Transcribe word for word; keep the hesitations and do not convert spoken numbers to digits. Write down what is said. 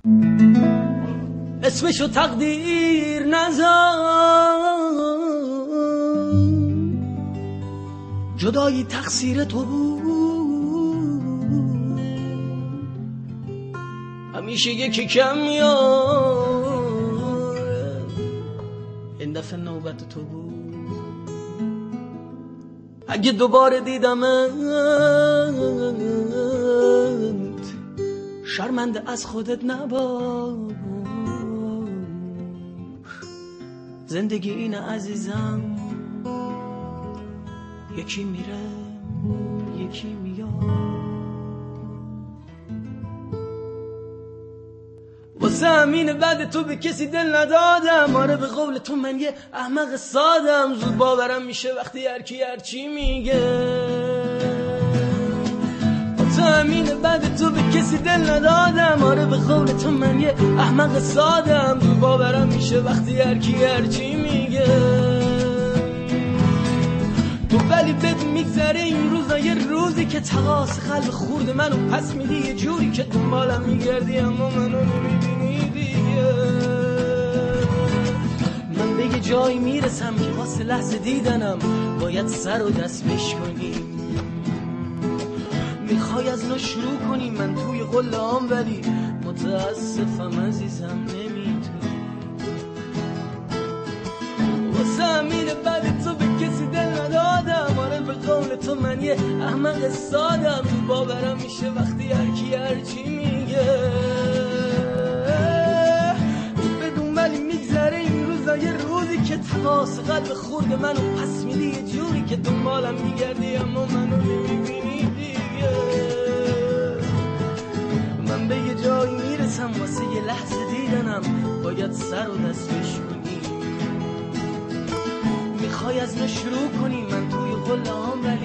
اسمشو تقدیر نذار، جدایی تقصیر تو بود، همیشه یکی کم میاره، این دفعه نوبت تو بود. اگه دوباره دیدمت شرمنده از خودت نباش، زندگی اینه عزیزم، یکی میره یکی میاد. واسه همینه بعد تو به کسی دل ندادم، آره به قول تو من یه احمق سادم، زود باورم میشه وقتی هر کی هر چی میگه. واسه همینه بعد تو به کسی دل ندادم، آره به قول تو من یه احمق سادم، زود باورم میشه وقتی هر کی هر چی میگه. تو ولی بد میگذره این روزا، یه روزی که تقاس قلب خورد منو پس میدی، یه جوری که دنبالم میگردی اما منو نمیبینی دیگه. من به یه جایی میرسم که واسه لحظه دیدنم باید سر و دست بشکنیم، میخوای از نو شروع کنی، من توی قله‌ام ولی متاسفم عزیزم نمیتونی. واسه همینه بعد تو به کسی دل ندادم، آره به قول تو من یه احمق سادم، تو باورم میشه وقتی هر کی هر چی میگه. بدون ولی میگذره این روزا، یه روزی که تقاس قلب خورد منو پس میدی، یه جوری که دنبالم میگردی اما منو نمیبینی دیگه. من به یه جایی میرسم واسه یه لحظه دیدنم باید سر و دست بشکنی، میخوای از نو شروع کنی، من توی قله‌ام